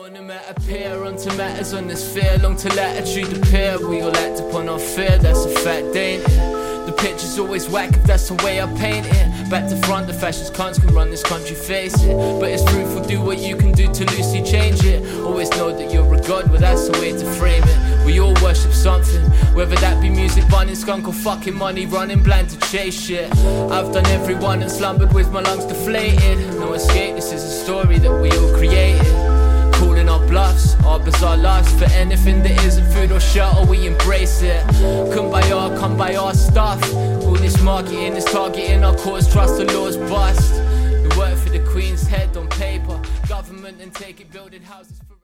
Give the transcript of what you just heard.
Appear onto matters on this fear, long to latitude appear. We all act upon our fear, that's a fact, ain't it? The picture's always whack if that's the way I paint it. Back to front, the fascist cons can run this country, face it. But it's fruitful, do what you can do to loosely change it. Always know that you're a god, well that's the way to frame it. We all worship something, whether that be music, bunning, skunk or fucking money, running blind to chase shit. I've done everyone and slumbered with my lungs deflated. No escape, this is a story that we all created. Calling our bluffs, our bizarre lives. For anything that isn't food or shelter, we embrace it. Kumbaya, come by our stuff. All this marketing is targeting our cause, trust the law's bust. We work for the Queen's head on paper, government and take it, building houses for